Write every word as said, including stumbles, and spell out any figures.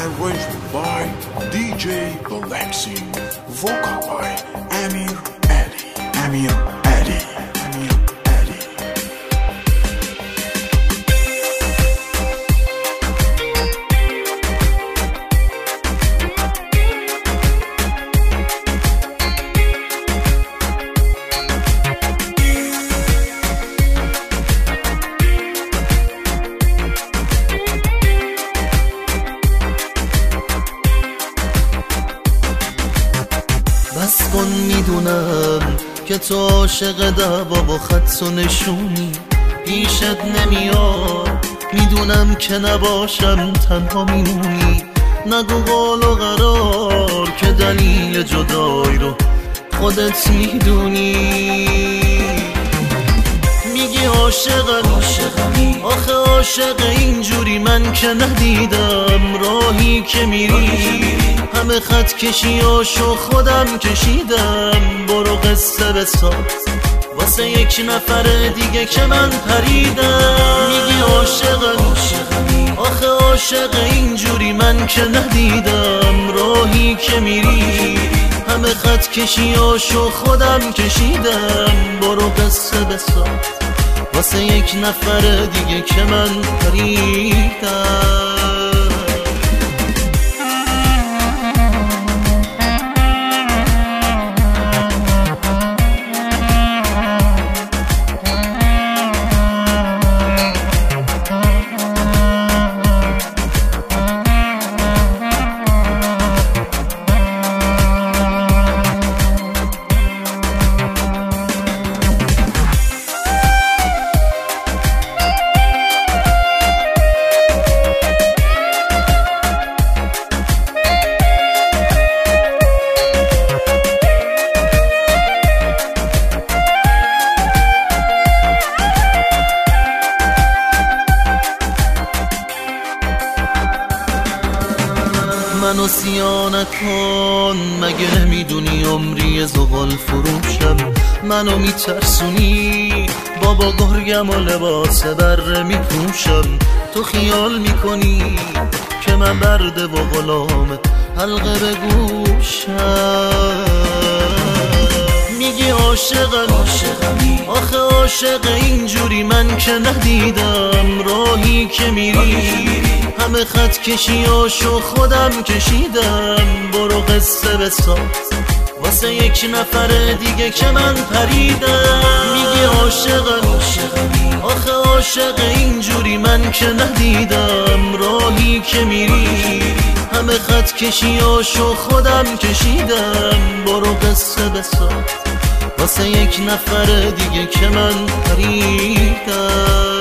arranged by دی جی Galaxy, vocal by Amir Ali. Amir Ali. Amir Ali. بس کن میدونم که تو عاشق دعوا و خط و نشونی پیشت نمیاد، میدونم که نباشم تنها میمونی. نگو قول و قرار که دلیل جدایی رو خودت میدونی. میگی عاشقمی، آخه عاشق اینجوری من که ندیدم. راهی که میری همه خط کشیاشو خودم کشیدم. برو قصه بساز واسه یک نفر دیگه که من پریدم. میگی عاشقمی، آخه عاشق اینجوری من که ندیدم. راهی که میری همه خط کشیاشو خودم کشیدم. برو قصه بساز واسه یک نفر دیگه که من پریدم. منو سیا نکن، مگه نمیدونی عمری زغال فروشم. منو میترسونی، بابا گرگم و لباس بره میپوشم. تو خیال میکنی که من برده و غلام حلقه به گوشم. میگی عاشقمی، آخه عاشق اینجوری من که ندیدم. راهی که میری همه خط کشیاشو خودم کشیدم. برو قصه بساز واسه یک نفر دیگه که من پریدم. میگی عاشقمی، آخه عاشق اینجوری من که ندیدم. راهی که میری همه خط کشیاشو خودم کشیدم. برو قصه بساز واسه یک نفر دیگه که من پریدم.